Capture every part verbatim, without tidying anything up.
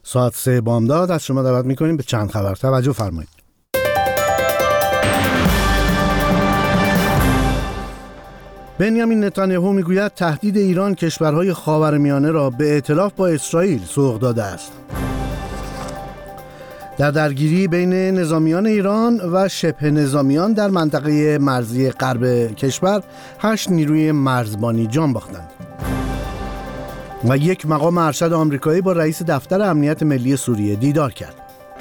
ساعت سه بامداد از شما دعوت میکنیم به چند خبر. توجه فرمایید. بنیامین نتانیاهو میگوید تهدید ایران کشورهای خاورمیانه را به ائتلاف با اسرائیل سوق داده است. در درگیری بین نظامیان ایران و شبه نظامیان در منطقه مرزی غرب کشور هشت نیروی مرزبانی جان باختند. و یک مقام ارشد آمریکایی با رئیس دفتر امنیت ملی سوریه دیدار کرد.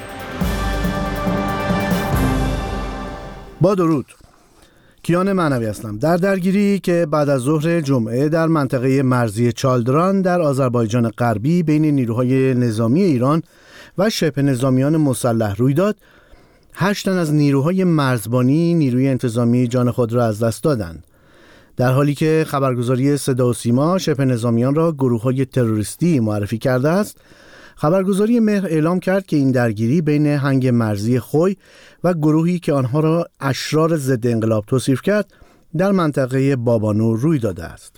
با درود، کیان معنوی هستم. در درگیری که بعد از ظهر جمعه در منطقه مرزی چالدران در آذربایجان غربی بین نیروهای نظامی ایران و شبه نظامیان مسلح روی داد، هشت تن از نیروهای مرزبانی نیروی انتظامی جان خود را از دست دادند، در حالی که خبرگزاری صدا و سیما شبه نظامیان را گروه‌های تروریستی معرفی کرده است. خبرگزاری مهر اعلام کرد که این درگیری بین هنگ مرزی خوی و گروهی که آنها را اشرار ضد انقلاب توصیف کرد در منطقه بابانور روی داده است.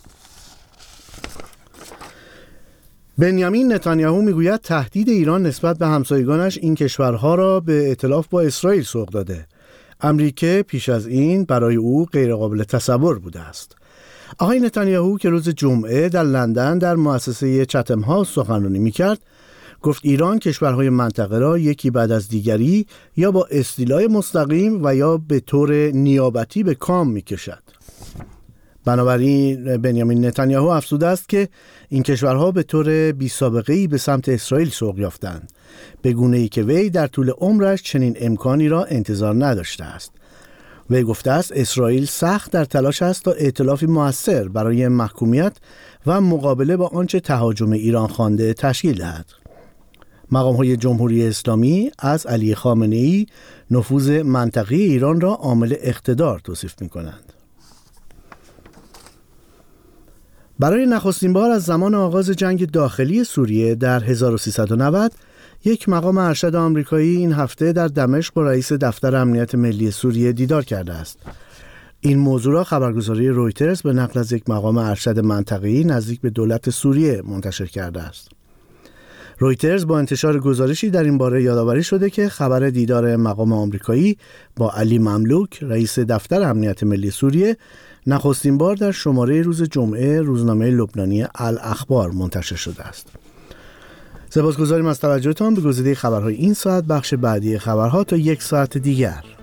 بنیامین نتانیاهو میگوید تهدید ایران نسبت به همسایگانش این کشورها را به ائتلاف با اسرائیل سوق داده. امری که پیش از این برای او غیرقابل تصور بوده است. آقای نتانیاهو که روز جمعه در لندن در مؤسسه چتم هاوس سخنرانی میکرد، گفت ایران کشورهای منطقه را یکی بعد از دیگری یا با استیلای مستقیم و یا به طور نیابتی به کام میکشد. بنابراین بنیامین نتانیاهو افزوده است که این کشورها به طور بی سابقه‌ای به سمت اسرائیل سوق یافتند، به گونه‌ای که وی در طول عمرش چنین امکانی را انتظار نداشته است. وی گفته است اسرائیل سخت در تلاش است تا ائتلافی مؤثر برای محکومیت و مقابله با آنچه تهاجم ایران خوانده تشکیل دهد. مقام‌های جمهوری اسلامی از علی خامنه‌ای نفوذ منطقی ایران را عامل اقتدار توصیف می‌کنند. برای نخستین بار از زمان آغاز جنگ داخلی سوریه در هزار و سیصد و نود، یک مقام ارشد آمریکایی این هفته در دمشق با رئیس دفتر امنیت ملی سوریه دیدار کرده است. این موضوع را خبرگزاری رویترز به نقل از یک مقام ارشد منطقه‌ای نزدیک به دولت سوریه منتشر کرده است. رویترز با انتشار گزارشی در این باره یادآوری شده که خبر دیدار مقام آمریکایی با علی مملوک رئیس دفتر امنیت ملی سوریه نخستین بار در شماره روز جمعه روزنامه لبنانی الاخبار منتشر شده است. سپاسگزاریم از توجهتان به گزیده خبرهای این ساعت. بخش بعدی خبرها تا یک ساعت دیگر.